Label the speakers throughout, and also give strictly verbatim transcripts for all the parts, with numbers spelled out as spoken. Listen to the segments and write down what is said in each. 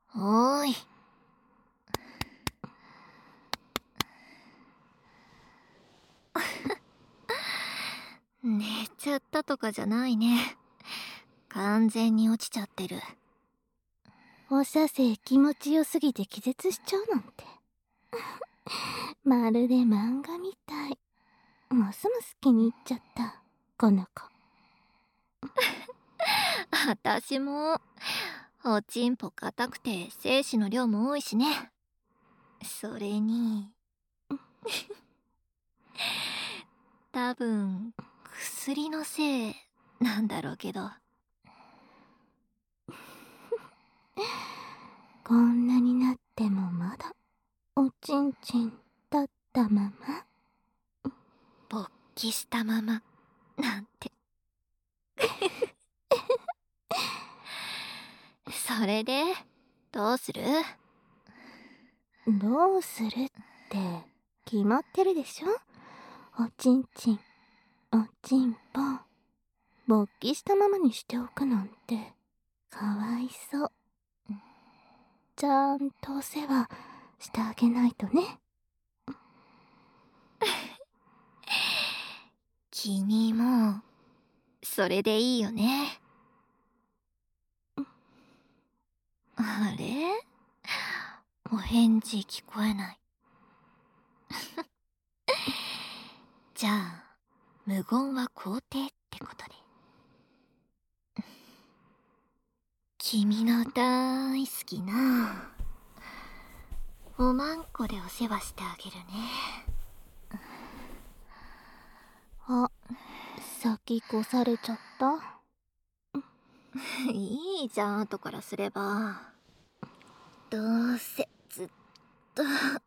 Speaker 1: おーい。寝ちゃったとかじゃないね。完全に落ちちゃってる。
Speaker 2: お射精気持ちよすぎて気絶しちゃうなんて。まるで漫画みたい。ますます気に入っちゃった、この子。
Speaker 1: あたしも。おちんぽ硬くて精子の量も多いしね。それに多分薬のせいなんだろうけど。
Speaker 2: こんなになってもまだおちんちん立ったまま、
Speaker 1: 勃起したままなんて。それでどうする？
Speaker 2: どうするって決まってるでしょ。おちんちん、おちんぽ、勃起したままにしておくなんてかわいそう。ちゃんとお世話してあげないとね。
Speaker 1: 君もそれでいいよね。あれ？お返事聞こえない。じゃあ無言は肯定ってことで。君の大好きなおまんこでお世話してあげるね。
Speaker 2: あ、先越されちゃった。
Speaker 1: いいじゃん、後からすれば。どうせずっと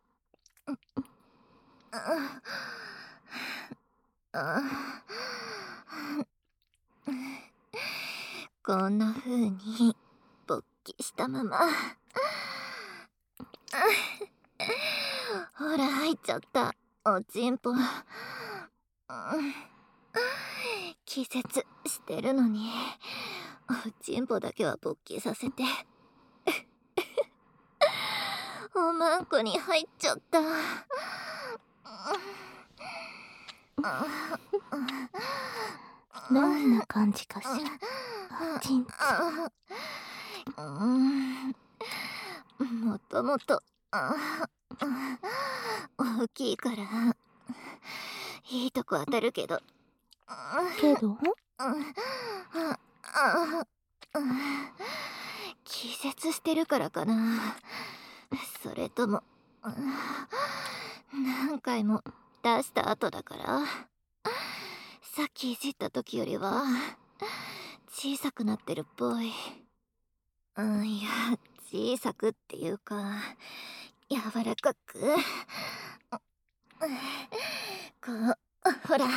Speaker 1: こんな風に勃起したままほら入っちゃったおちんぽ。気絶してるのにおちんぽだけは勃起させておまんこに入っちゃった。
Speaker 2: どんな感じかしら、おちんち
Speaker 1: ん。もともと大きいからいいとこ当たるけど。
Speaker 2: けど
Speaker 1: 気絶してるからかな。それとも何回も出した後だから。さっきいじった時よりは小さくなってるっぽい。うん、いや小さくっていうか柔らかくこうほら。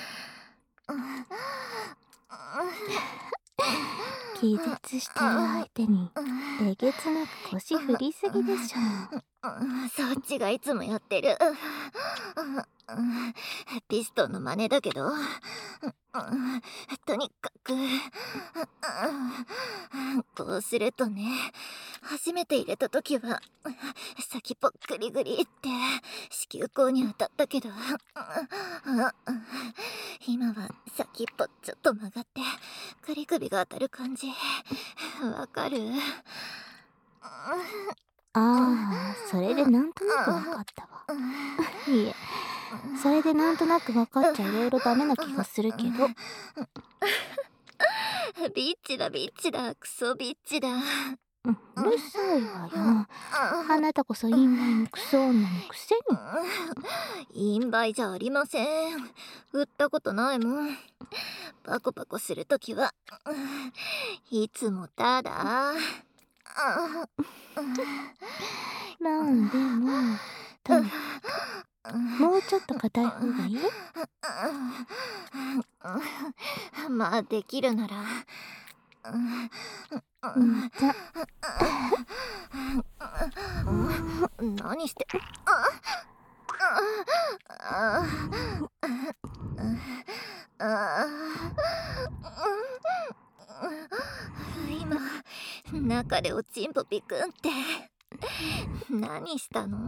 Speaker 2: 気絶してる相手にえげつなく腰振りすぎでしょ。
Speaker 1: そっちがいつもやってるピストンの真似だけど、とにかくこうするとね、初めて入れた時は先っぽグリグリって子宮口に当たったけど、今は先っぽちょっと曲がってグリグリが当たる感じ。わかる？
Speaker 2: ああ、それでなんとなくわかったわ。いえ、それでなんとなくわかっちゃいろいろダメな気がするけど。
Speaker 1: ビッチだビッチだクソビッチだ。
Speaker 2: うるさいわよ。あなたこそ陰梅のクソ女のくせ
Speaker 1: に。陰梅じゃありません。売ったことないもん。パコパコするときはいつもただ。
Speaker 2: なんでも、とにかくもうちょっと硬い方がいい？
Speaker 1: まあできるなら。
Speaker 2: うんじゃ。
Speaker 1: 何して。今中でおちんぽピクンって何したの？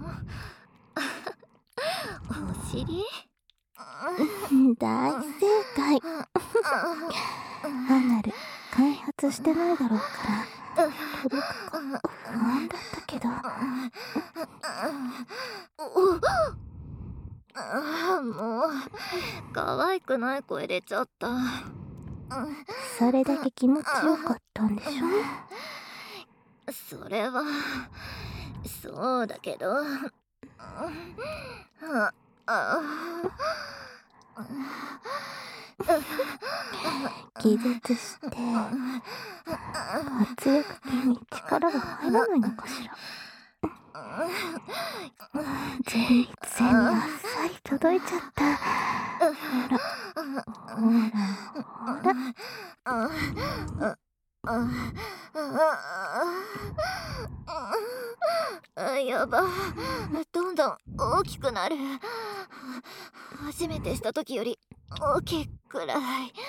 Speaker 1: お尻？
Speaker 2: 大正解。アナル開発してないだろうから届くか不安だったけど。
Speaker 1: もう可愛くない声出ちゃった。
Speaker 2: それだけ気持ちよかったんでし
Speaker 1: ょ？それはそうだけど、
Speaker 2: 気絶して圧力計に力が入らないのかしら。前立腺にあっさり届いちゃった。ほらほらほら。
Speaker 1: やば、どんどん大きくなる。初めてした時より大きいくらい。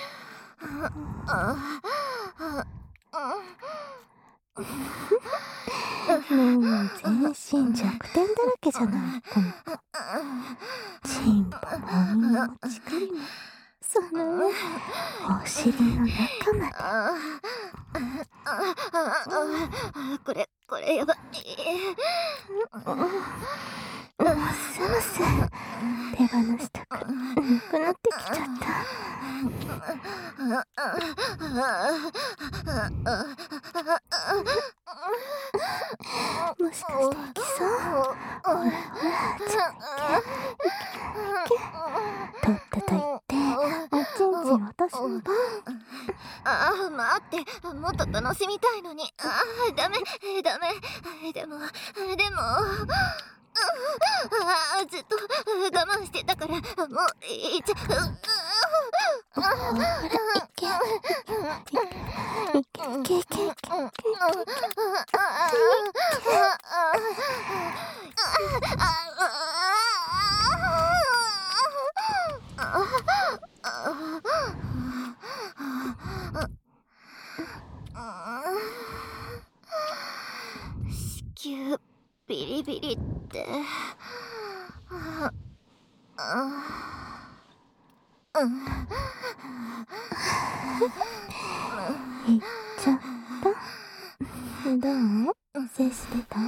Speaker 2: もう全身弱点だらけじゃないこの子。チンポもお耳も乳首もその上お尻の中ま
Speaker 1: で。これこれやばい。
Speaker 2: ますます手放したくなくなってきちゃった。もしかしていきそう？ほらほら、ちゃっけとっとと言っておちんちん私の番。
Speaker 1: ああ、待って、もっと楽しみたいのに。ああ、ダメダメ。でもでもああ、ずっと我慢してたから、もういっちゃう。
Speaker 2: ほら、いけいけいけいけいけいけ。
Speaker 1: 子宮ビリビリって
Speaker 2: いっちゃった。どう？接してた？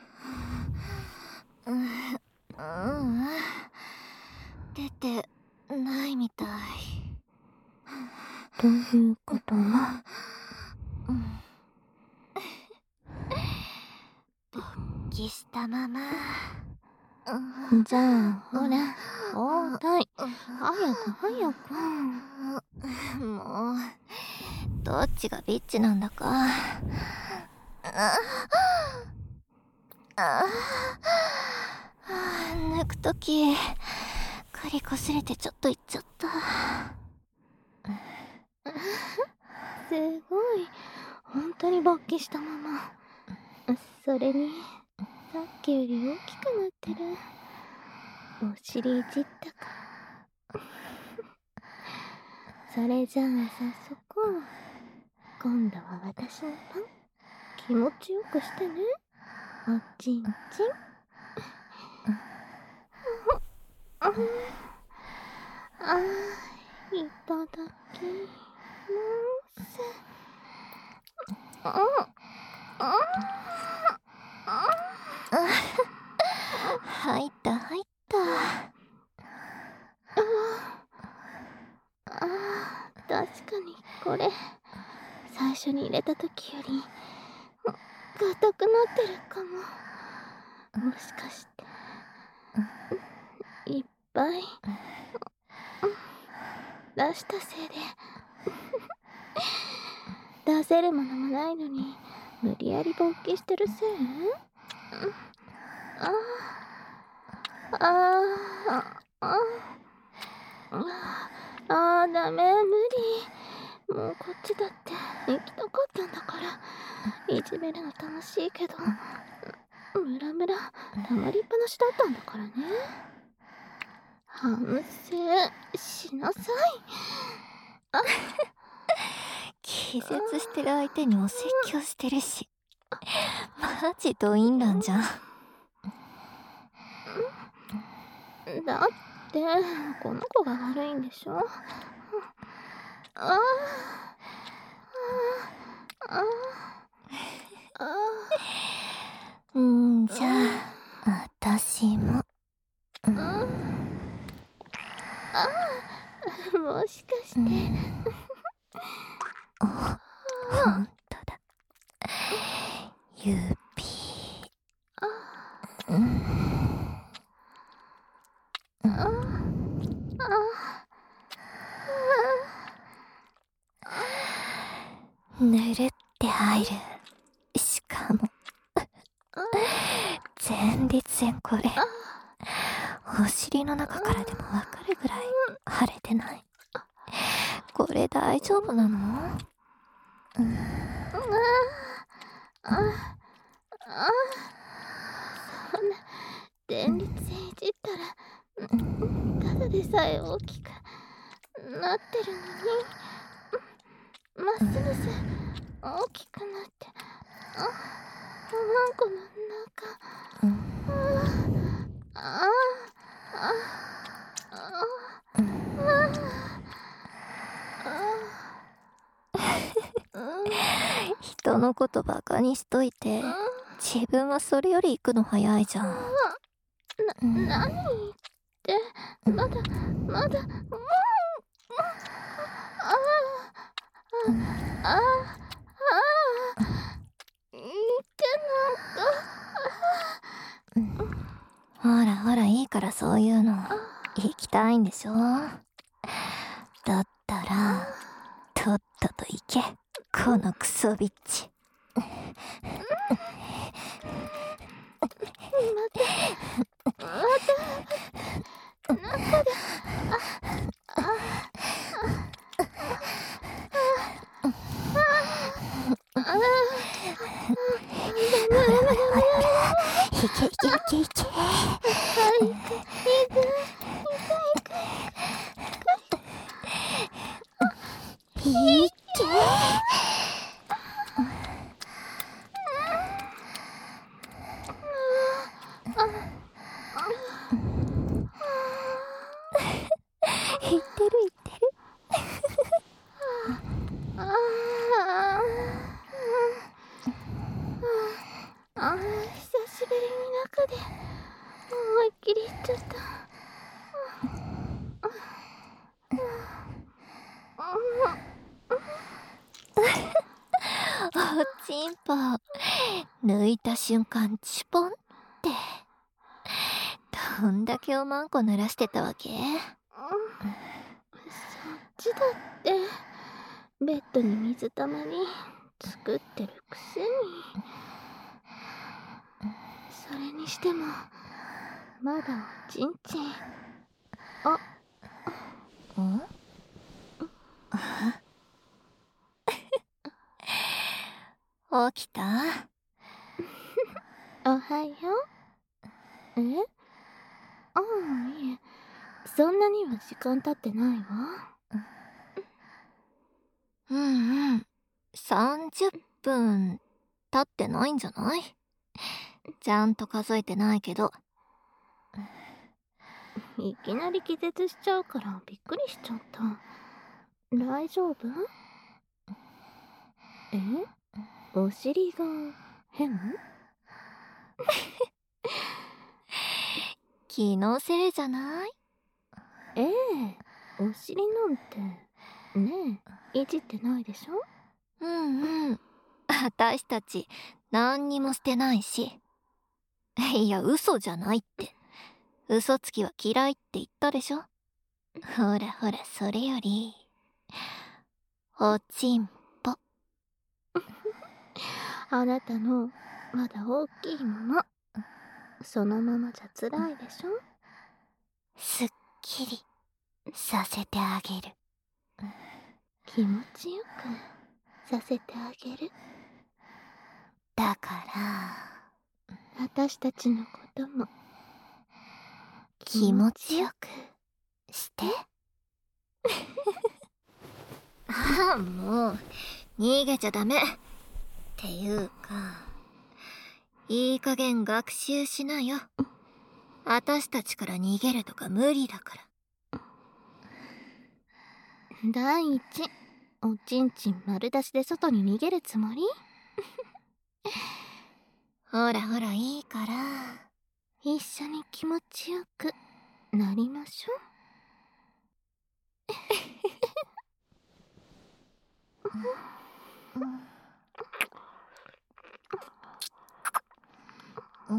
Speaker 1: うん、出てないみたい。
Speaker 2: ということは、
Speaker 1: 勃起したまま。
Speaker 2: じゃあほらおーたい早く早
Speaker 1: く。もうどっちがビッチなんだか。抜くとき首こすれてちょっといっちゃった。
Speaker 2: すごい本当に勃起したまま。それにさっきより大きくなってる。お尻いじったか。それじゃあ早速今度は私の番。気持ちよくしてねおちんちん。ああ、いただきます。ああ
Speaker 1: 入った入った。
Speaker 2: ああ、確かにこれ最初に入れた時より硬くなってるかも。もしかしていっぱい出したせいで出せるものもないのに無理やり勃起してるせい？ああああああ、ダメ、無理。もうこっちだって行きたかったんだから。いじめるの楽しいけどムラムラたまりっぱなしだったんだからね。反省しなさい。
Speaker 1: 気絶してる相手にお説教してるしマジドインランじゃん。
Speaker 2: だってこの子が悪いんでしょ。ああああ
Speaker 1: うん、じゃあ私も。うん、あ
Speaker 2: もしかして、うん、
Speaker 1: お、ほんとだ。指。うん、ぬるって入る。しかも前立腺、これお尻の中からでもわかるぐらい腫れてない？これ大丈夫なの？うん、
Speaker 2: あああ、そんな前立腺いじったらただでさえ大きくなってるのに、ますます大きくなって、あ、おまんこの中、
Speaker 1: うん、
Speaker 2: ああああああ、
Speaker 1: 人のことバカにしといて自分はそれより行くの早いじゃん。
Speaker 2: な、何ってまだまだ、うん、ああああ言って
Speaker 1: なんか、ほらほら、いいからそういうの。行きたいんでしょ？だったらとっとと行け、このクソビッチ。
Speaker 2: またまた中で、ああ
Speaker 1: いけいけいけいけ。いけ。言ってる言ってる。
Speaker 2: ああ、久しぶりに中で思いっきりいっちゃった。
Speaker 1: おちんぽ抜いた瞬間チポンって。どんだけおまんこ濡らしてたわけ？
Speaker 2: そっちだって、ベッドに水たまり作ってるくせに。それにしてもまだおちんちん。あ
Speaker 1: ん？起きた？
Speaker 2: おはよう。え？ああ、いえ、そんなには時間経ってないわ。
Speaker 1: うんうん、さんじゅっぷん経ってないんじゃない？ちゃんと数えてないけど。
Speaker 2: いきなり気絶しちゃうからびっくりしちゃった。大丈夫？え？お尻が変？
Speaker 1: 気のせいじゃない？
Speaker 2: ええ、お尻なんてねえ、いじってないでしょ？
Speaker 1: うんうん、私たち何にもしてないし。いや、嘘じゃないって。嘘つきは嫌いって言ったでしょ。ほらほら、それよりおちんぽ。
Speaker 2: あなたのまだ大きいままそのままじゃ辛いでしょ。
Speaker 1: すっきりさせてあげる。
Speaker 2: 気持ちよくさせてあげる。
Speaker 1: だから
Speaker 2: 私たちのことも
Speaker 1: 気持ちよくしてああ、もう逃げちゃダメっていうか、 いい加減学習しなよ。私たちから逃げるとか無理だから。
Speaker 2: 第一、おちんちん丸出しで外に逃げるつもり？
Speaker 1: ほらほらいいから。
Speaker 2: 一緒に気持ちよくなりましょう。
Speaker 1: うん。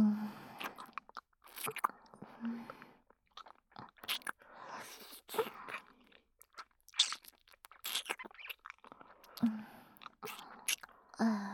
Speaker 1: あ